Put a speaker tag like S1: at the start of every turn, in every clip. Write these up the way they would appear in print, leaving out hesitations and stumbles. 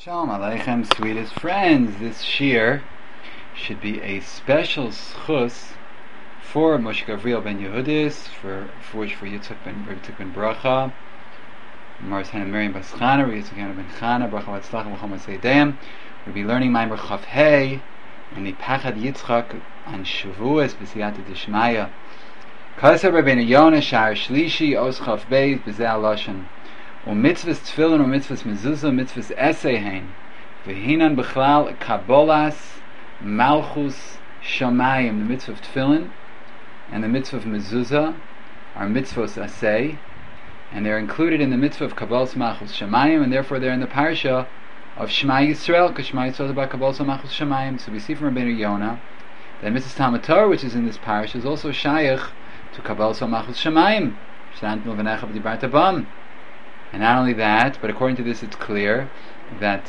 S1: Shalom Aleichem, sweetest friends. This shir should be a special schus for Moshe Gavriel ben Yehudis, for Yitzchak ben Bracha, Maris Hannah Miriam Baschana, Yitzchak ben Chana, Bracha Vatzlach V'chom Seidem. We'll be learning Maimer Chav Hey and the Pachad Yitzchak on Shavuos B'siyata Dishmaya. Kaser Rabbeinu Yonah Shar Shlishi Os Chav Beis B'zeh Lashon. Mitzvahs tefillin or mitzvahs mezuzah, mitzvahs eseihen, v'hinan b'chlal kabolas malchus shamayim. The mitzvah of tefillin and the mitzvah of mezuzah are mitzvahs esei, and they're included in the mitzvah of kabolas malchus shamayim, and therefore they're in the parsha of Shema Yisrael, because Shema Yisrael is about kabolas malchus shamayim. So we see from Rabbeinu Yonah that Mrs. Talmud Torah, which is in this parsha, is also shayach to kabolas malchus shamayim. Sh'antu v'necha v'dibarta bam. And not only that, but according to this it's clear that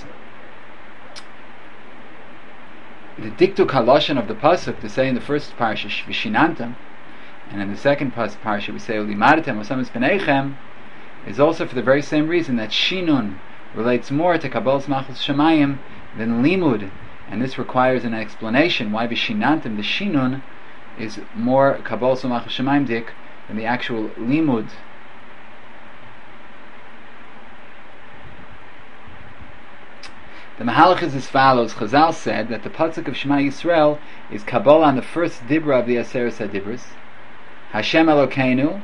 S1: the diktuk haloshen of the pasuk, to say in the first parsha Vishinantam, and in the second parsha we say Ulimartem Osamis Penechem, is also for the very same reason that Shinun relates more to Kabbalas Malchus Shamayim than Limud, and this requires an explanation why Vishinantam, the Shinun, is more Kabbalas Malchus Shamayim dik than the actual Limud. The Mahalach is as follows. Chazal said that the pasuk of Shema Yisrael is Kabbalah on the first dibra of the Aseres HaDibros. Hashem Elokeinu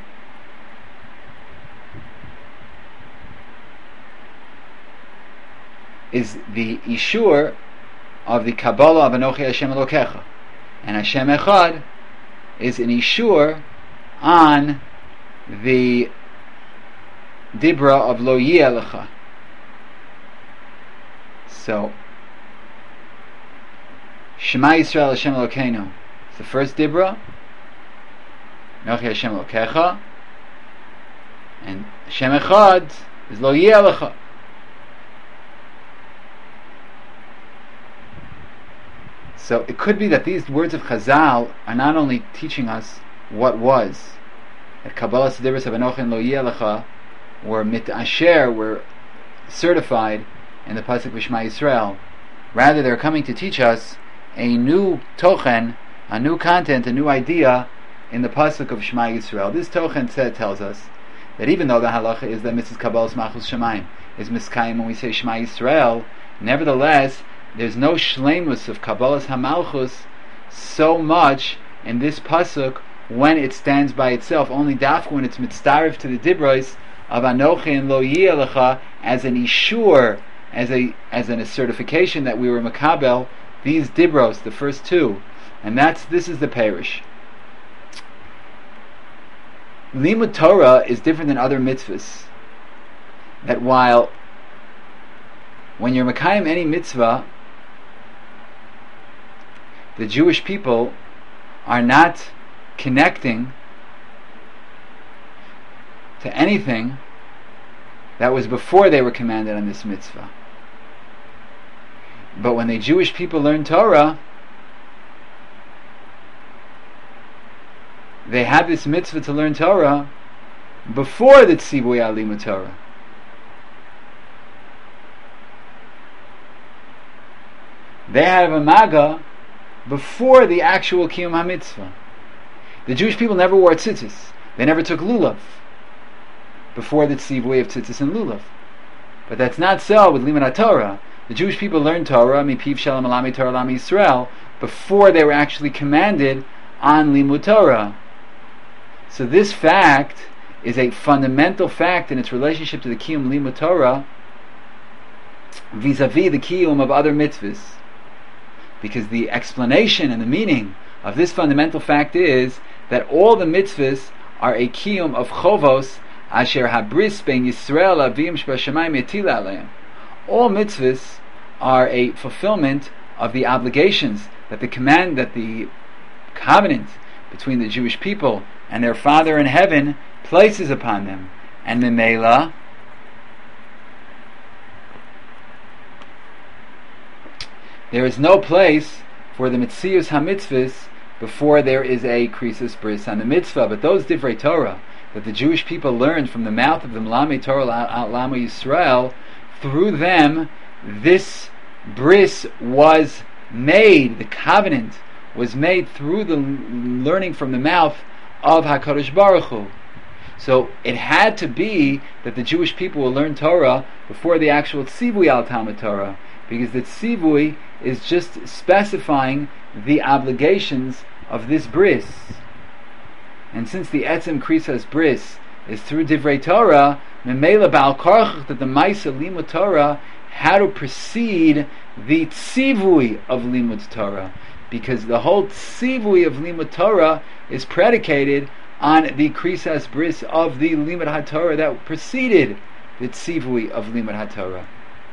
S1: is the Ishur of the Kabbalah of Anochi Hashem Elokecha, and Hashem Echad is an Ishur on the dibra of Lo Yeh Lecha. So, Shema Yisrael Hashem Elokeinu is the first dibra, Nochi Hashem Elokecha, and Hashem Echad is Lo Yeh Lecha. So it could be that these words of Chazal are not only teaching us what was, that Kabbalah Sedibros of Anochi and Lo Yeh Lecha were mitasher, were certified in the pasuk of Shema Yisrael. Rather, they're coming to teach us a new tochen, a new content, a new idea in the pasuk of Shema Yisrael. This tochen tells us that even though the halacha is that Mrs. Kabbalas Malchus Shamayim is miskayim when we say Shema Yisrael, nevertheless, there's no shleimus of Kabbalas HaMalchus so much in this pasuk when it stands by itself. Only dafka when it's mitzdarif to the dibros of Anochi and Lo Yeh Lecha as an ishur, as a certification that we were makabel these dibros, the first two, and this is the parish. Limud Torah is different than other mitzvahs. That while when you're makayim any mitzvah, the Jewish people are not connecting to anything that was before they were commanded on this mitzvah. But when the Jewish people learn Torah, they have this mitzvah to learn Torah before the tzivui alimut Torah. They have a maga before the actual kiyum ha-mitzvah. The Jewish people never wore tzitzis. They never took lulav before the tzivui of tzitzis and lulav. But that's not so with limud Torah. The Jewish people learned Torah, mipiv shalom alami Torah lami Yisrael, before they were actually commanded on limud Torah. So this fact is a fundamental fact in its relationship to the kiyum limud Torah vis-a-vis the kiyum of other mitzvahs. Because the explanation and the meaning of this fundamental fact is that all the mitzvahs are a kiyum of chovos asher habris ben Yisrael avim shbashamayim yetila aleim. All mitzvahs are a fulfillment of the obligations that the covenant between the Jewish people and their Father in heaven places upon them. And Memela, there is no place for the Metzius HaMitzvahs before there is a Krisus Bris on the mitzvah. But those Divrei Torah that the Jewish people learned from the mouth of the Melamed Torah Lama Yisrael, through them this bris was made, the covenant was made through the learning from the mouth of HaKadosh Baruch Hu. So it had to be that the Jewish people will learn Torah before the actual tzivui al Talmud Torah, because the tzivui is just specifying the obligations of this bris. And since the etzem krisas bris is through divrei Torah, memela ba'al karchach that the ma'isa limud Torah had to precede the tzivui of limud Torah, because the whole tzivui of limud Torah is predicated on the krisas bris of the limud haTorah that preceded the tzivui of limud haTorah.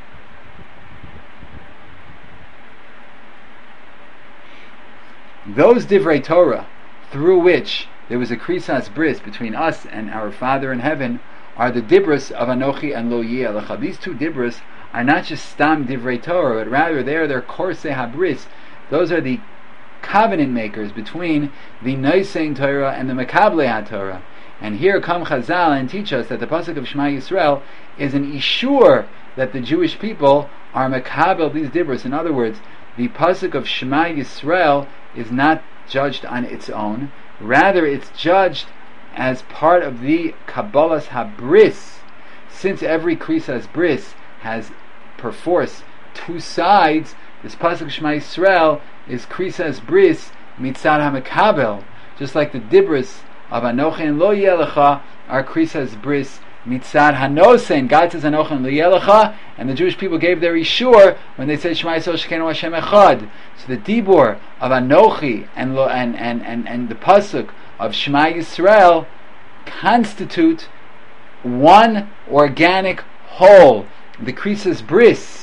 S1: Those divrei Torah through which there was a krisas bris between us and our Father in heaven are the dibros of Anochi and Lo Yeh Alecha. These two dibros are not just stam divrei Torah, but rather they are their korsei habris. Those are the covenant makers between the Noisein Torah and the Mekablei HaTorah. And here come Chazal and teach us that the pasuk of Shema Yisrael is an ishur that the Jewish people are Mekabel these dibros. In other words, the pasuk of Shema Yisrael is not judged on its own, rather it's judged as part of the Kabbalas HaBris. Since every krisas bris has perforce two sides, this pasuk Shema Yisrael is krisas bris mitzad hamekabel, just like the dibros of Anochi and Lo Yeh Alecha are krisas bris mitzad hanosen. God says Anochi and Lo Yeh Alecha, and the Jewish people gave their ishur when they said Shema Yisrael Shekenu Hashem Echad. So the dibur of Anochi and the pasuk of Shema Yisrael constitute one organic whole, the krisas bris.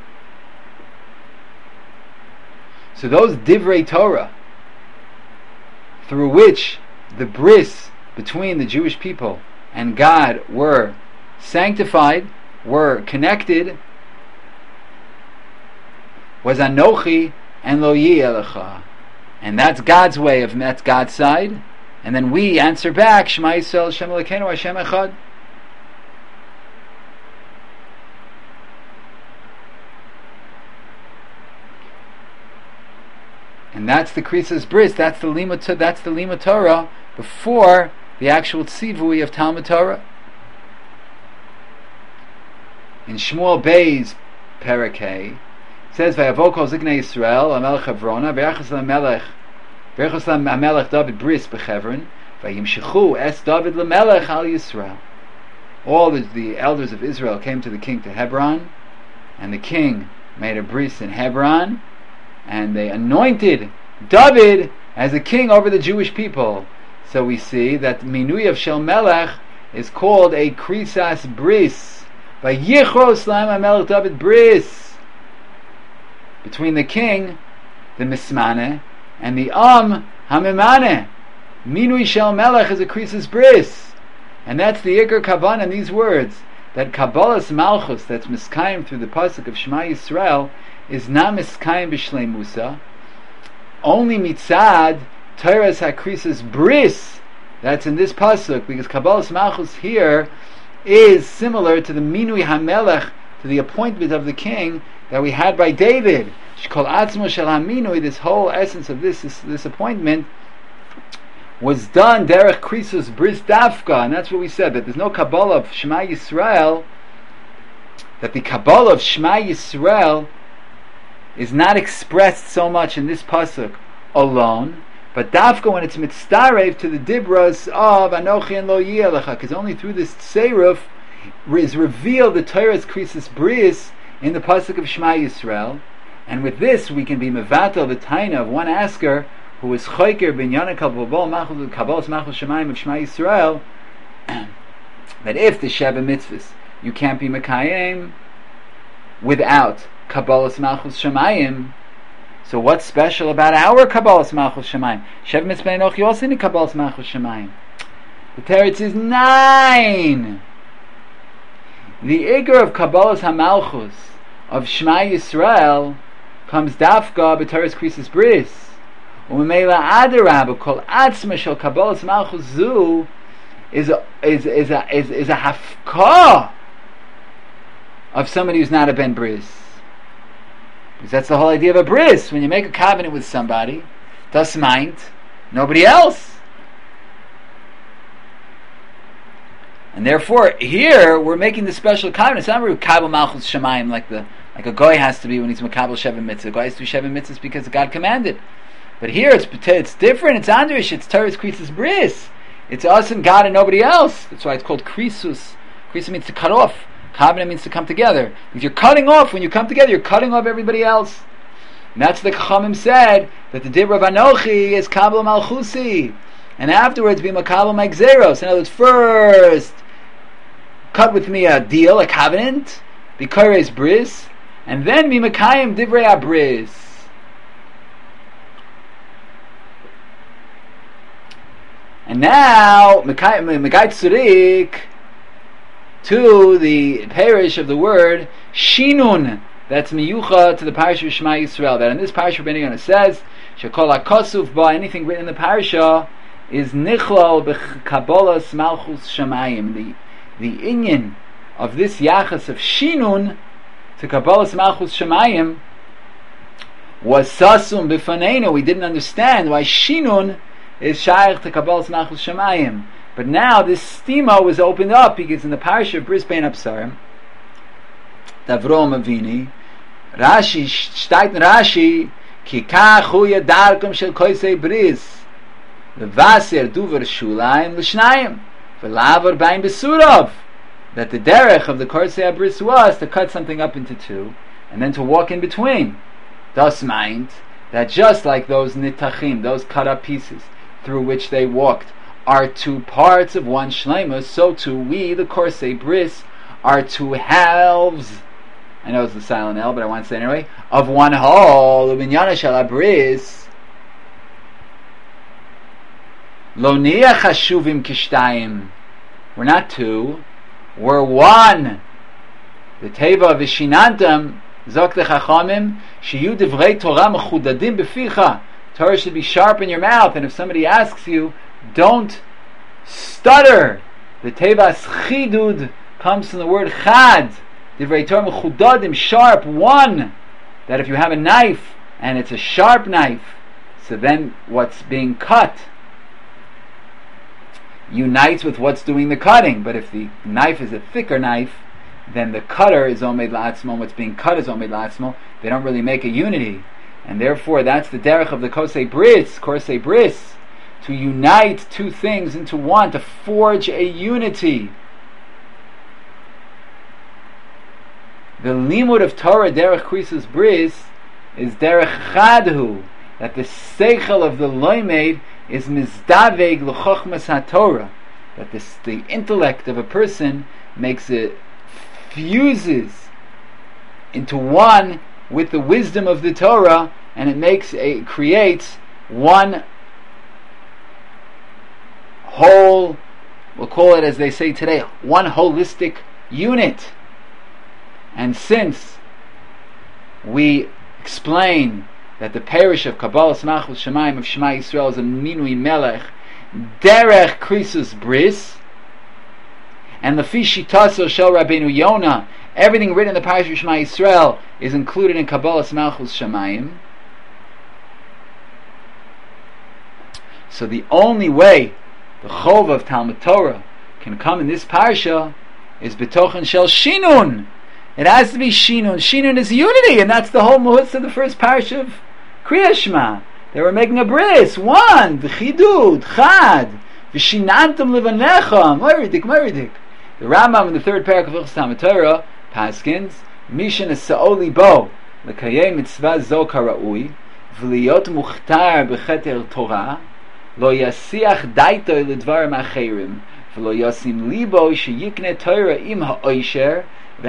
S1: So those divrei Torah through which the bris between the Jewish people and God were sanctified, were connected, was Anochi and Lo Yeh Alecha. And that's God's way of, that's God's side. And then we answer back, Shema Yisrael Hashem Elokeinu Hashem Echad. And that's the krisas bris, that's the limud Torah before the actual tzivui of Talmud Torah. In Shmuel Bey's Parakeh, it says, "Vayavo kol ziknei Yisrael amelech Hevrona, v'yachas lamelech David bris b'Chevron, vayimshechu es David lamelech al Yisrael." All the elders of Israel came to the king to Hebron, and the king made a bris in Hebron, and they anointed David as a king over the Jewish people. So we see that Minui of Shel Melech is called a krisas bris. Vayichros lahem HaMelech David bris, between the king, the mismane, and the hamimane. Minui Shel Melech is a krisas bris, and that's the ikar kavanah in these words, that Kabbalas Malchus, that's miskayim through the pasuk of Shema Yisrael, is not miskayim b'shlei Musa, only mitzad Torah's hakrisas bris, that's in this pasuk, because Kabbalas Malchus here is similar to the Minui HaMelech, to the appointment of the king that we had by David. Shkol atzmo shel haminui, this whole essence of this appointment was done derech krisas bris dafka, and that's what we said, that there's no Kabbalah of Shema Yisrael, that the Kabbalah of Shema Yisrael is not expressed so much in this pasuk alone, but dafka when it's mitztarev to the dibras of Anochi and Lo Yeh Alecha, because only through this tseiruf is revealed the Torah's krisas bris in the pasuk of Shema Yisrael, and with this we can be mevatel the taina of one asker who was choiker binyana kabbalas machul shemayim of Shema Yisrael, that if the Sheva mitzvahs you can't be mekayim without kabbalas malchus shemayim, so what's special about our kabbalas malchus shemayim? Sheva mitzvah enoch, you also need kabbalas malchus shemayim. The teretz is 9. The ikar of kabbalas hamalchus of Shema Yisrael comes dafka b'Torah's krisas bris. U'memela adarab kol atzma shel kabbalas malchus zu is a hafkah of somebody who's not a ben bris. Because that's the whole idea of a bris. When you make a covenant with somebody, das meint nobody else. And therefore, here we're making the special covenant. It's not Kabel Malchus Shemayim like a goy has to be when he's Makabel Sheva Mitzvah. Goy has to do Sheva Mitzvahs because God commanded. But here it's different. It's Andrish. It's Teres Krisus Bris. It's us and God and nobody else. That's why it's called Krisus. Krisus means to cut off. Covenant means to come together. Because you're cutting off. When you come together, you're cutting off everybody else. And that's the Chachamim said that the Dibra of Anochi is Kabel Malchusi, and afterwards be Makabel Magzeros. In other words, first cut with me a deal, a covenant, be Kore's Bris, and then be Makayim Divrei Abris. And now Megai Tzurik to the parish of the word Shinun. That's miyucha to the parish of Shema Yisrael. That in this parish Rabbeinu Yonah says, Shekol HaKosuf Ba, anything written in the parasha is Nichlal B'Kabbalas Malchus Shemayim. The inyan of this yachas of Shinun to Kabbalas Malchus Shemayim was Sasum B'Faneinu. We didn't understand why Shinun is Shaykh to Kabbalas Malchus Shemayim. But now this stima was opened up because in the parish of Bris Bein Absarim, Avraham Avini, Rashi, steht in Rashi, Ki kach hu yadarkum shel koisei bris, V'vaser duver shulayim l'shnayim, V'lavar bain besurav, that the derech of the koisei bris was to cut something up into two, and then to walk in between. Thus meint that just like those nitachim, those cut up pieces, through which they walked, are two parts of one shleimus, so too we, the koisei bris, are two halves. I know it's the silent L, but I want to say it anyway. Of one whole, ubinyana shel abris, lo niyach hashuvim kishtayim. We're not two, we're one. The teva v'shinantam zok lechachamim shiyu divrei Torah mechudadim beficha. Torah should be sharp in your mouth, and if somebody asks you, don't stutter. The teva chidud comes from the word chad. Divrei Torah mechudadim, sharp, one. That if you have a knife and it's a sharp knife, so then what's being cut unites with what's doing the cutting. But if the knife is a thicker knife, then the cutter is omed la'atzmo, what's being cut is omed la'atzmo. They don't really make a unity, and therefore that's the derech of the kosei bris, to unite two things into one, to forge a unity. The limud of Torah derech krisus bris is derech chadhu, that the seichel of the loimed is mizdaveg l'chochmas haTorah, that the intellect of a person makes it, fuses into one with the wisdom of the Torah, and it creates one whole, we'll call it as they say today, one holistic unit. And since we explain that the parish of Kabbalas Malchus Shemayim of Shema Yisrael is a minui melech derech krisus bris, and the Shitaso shel Rabbeinu Yonah, everything written in the parish of Shema Yisrael is included in Kabbalas Malchus Shemayim. So the only way the chov of Talmud Torah can come in this parsha is betochen shel shinun. It has to be Shinun. Shinun is unity, and that's the whole muhutz of the first parish of Kriya Shema. They were making a bris, one, v'chidud, chad, v'shinantum levanecha, moiridik. The Rambam in the third parak of Hilchos Talmud Torah, Paskins, Mishan es sa'oli bo, l'kayei mitzvah zo kara'ui, v'liyot muchtar b'cheter Torah, lo yasiach daitoi l'dvarim acherim, v'lo yasim libo sheyikne Torah im ha'oisher,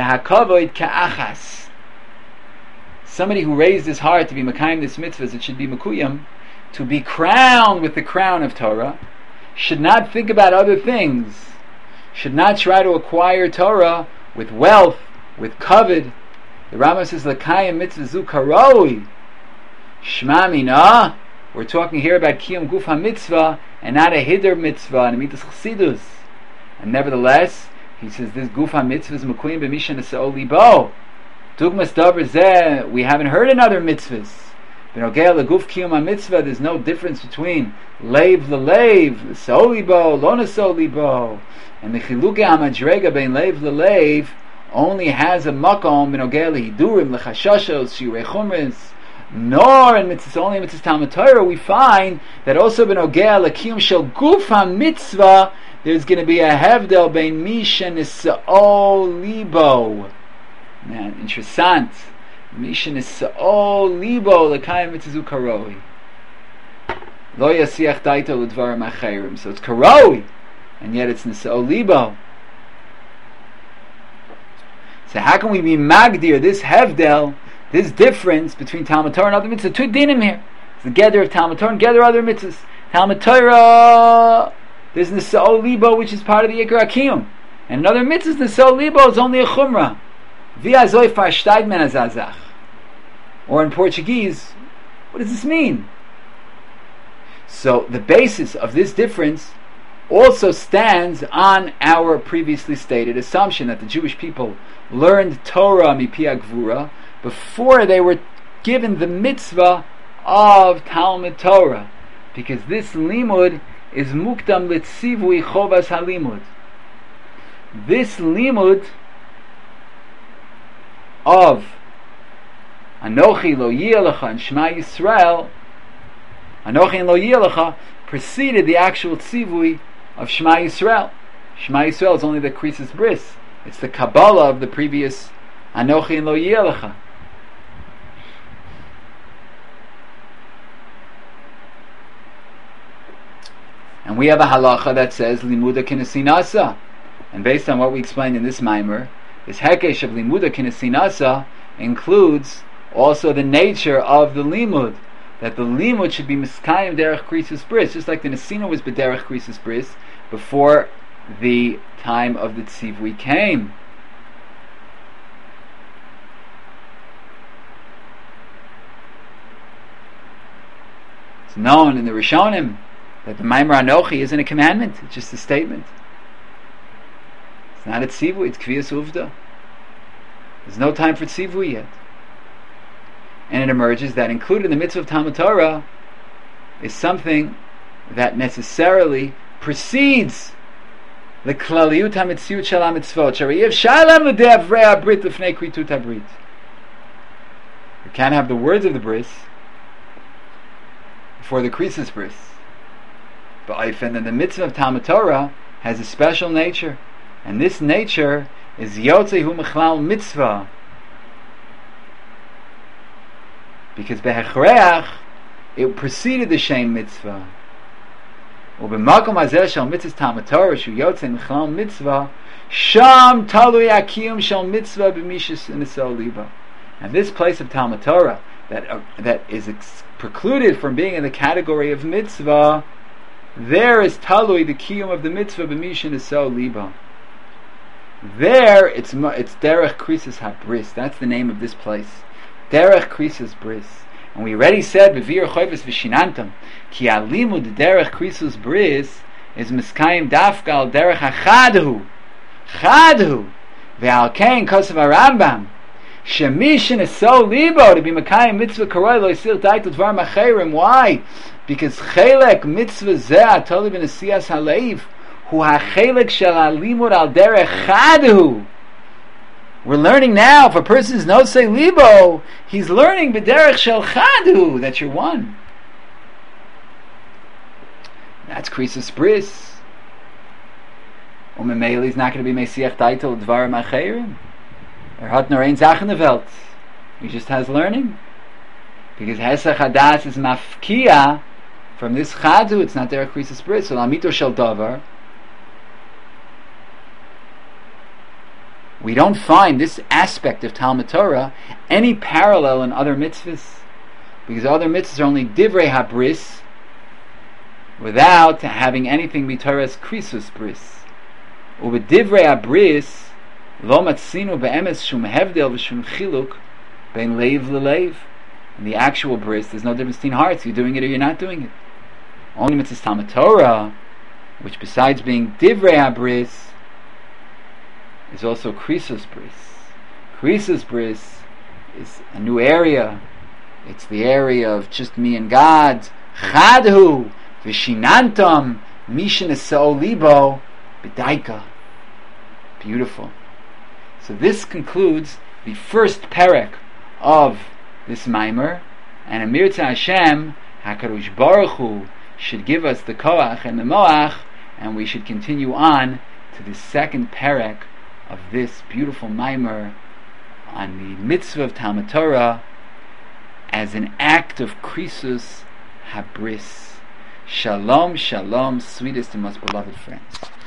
S1: somebody who raised his heart to be Mekayim this mitzvah, it should be Mekuyim, to be crowned with the crown of Torah, should not think about other things, should not try to acquire Torah with wealth, with kavod. The Rambam says, L'kayim mitzvah zu karoi, Shma mina, we're talking here about Kiyum Guf HaMitzvah, and not a Hider mitzvah, and a Mitzvah Chassidus. And nevertheless, he says this Guf HaMitzvah is Mekuyim b'mishan esa'oli bo. Dugmas davar zeh, we haven't heard in other mitzvahs. B'nogea leguf kiyum ha-mitzvah, there's no difference between leiv l'leiv, l'sol libo, lo n'sol libo. And the chiluke ha-madrega bein leiv l'leiv only has a makom b'nogea lehidurim, l'chashashos, shirei chumris. Nor in mitzvahs, only in mitzvahs Talmud Torah, we find that also b'nogea l'kiyum shel guf ha-mitzvah, there's going to be a hevdel bein misha nisa'ol libo. Man, interessant. Misha nisa'ol libo l'kayim mitzvah karoi. Lo yasiach daito l'dvarim acherim. So it's karoi, and yet it's nisa'ol libo. So how can we be magdir this hevdel, this difference between Talmud Torah and other mitzvahs? Two dinim here. It's the gather of Talmud Torah and gather other mitzvahs. Talmud Torah, there's nisa'ol libo, which is part of the Yikar HaKiyum. And another mitzvahs, nisa'ol libo is only a chumrah. Or in Portuguese, what does this mean? So the basis of this difference also stands on our previously stated assumption that the Jewish people learned Torah mipia gvura before they were given the mitzvah of Talmud Torah, because this limud is mukdam litzivui chovas halimud. This limud of Anochi lo yiyalecha and Shema Yisrael, Anochi and lo yiyalecha preceded the actual tzivui of Shema Yisrael. Shema Yisrael is only the krisis bris. It's the Kabbalah of the previous Anochi and lo yiyalecha. And we have a halacha that says limuda kinesinasa, and based on what we explained in this mimer, this hekesh of limuda kinesinasa includes also the nature of the limud, that the limud should be miskayim derech krisus bris, just like the nesina was b'derech krisus bris before the time of the tzivui came. It's known in the Rishonim that the Maimer Anochi isn't a commandment, it's just a statement. It's not a tzivui, it's kviyas uvda. There's no time for tzivui yet. And it emerges that included in the mitzvah of Talmud Torah is something that necessarily precedes the klaliyut ha-mitziut shel ha-mitzvot. Shariyev shalem l'de'avrei ha-brit l'fnei kritut ha-brit. You can't have the words of the bris before the krisis bris. But I find that the mitzvah of Talmud Torah has a special nature, and this nature is yotzei hu mechlal mitzvah, because behechreach it preceded the shem mitzvah. Ubemakom hazeh shel mitzvah Talmud Torah shu yotzei mechlal mitzvah sham talui akiyum shel mitzvah b'mishus nisol liba. And this place of Talmud Torah that is precluded from being in the category of mitzvah, there is talui the kiyum of the mitzvah b'mishus nisol liba. There it's derech krisis ha-bris. That's the name of this place, derech krisis bris. And we already said b'vir chovis v'shinantam ki alimud derech krisis bris is miskayim dafgal derech ha-chadhu ve'al kein kosav ha-Rambam shemishin is so libo to be makayim mitzvah karoi lo yisir daitu dvar macherim. Why? Because chelek mitzvah zeh atoli b'nesiyas haleiv hu ha-chelek shel ha-limud al derech chadhu. We're learning now, if a person is no say libo, he's learning b'derech shel chadhu, that you're one. That's krisis bris. Umemeli is not going to be mesiach daitel dvar macherim. Hat nur ein Sach in the Welt. He just has learning. Because Hesach Hadas is mafkia from this chadhu, it's not derech krisis bris. So lamito shel davar, we don't find this aspect of Talmud Torah any parallel in other mitzvahs, because other mitzvahs are only divrei habris without having anything be Torah's krisus bris. Uve divrei habris lo matzinu be'emes shum hevdel v'shum chiluk bein leiv l'leiv. In the actual bris, there's no difference between hearts. You're doing it or you're not doing it. Only mitzvahs Talmud Torah, which besides being divrei habris, is also krisus bris. Krisus bris is a new area. It's the area of just me and God. Chadhu v'shinantam mishnasol libo b'daika. Beautiful. So this concludes the first perek of this Maimer, and Amir to Hashem, HaKadosh Baruch Hu should give us the koach and the moach, and we should continue on to the second perek of this beautiful Maimer on the mitzvah of Talmud Torah as an act of krisus habris. Shalom, shalom, sweetest and most beloved friends.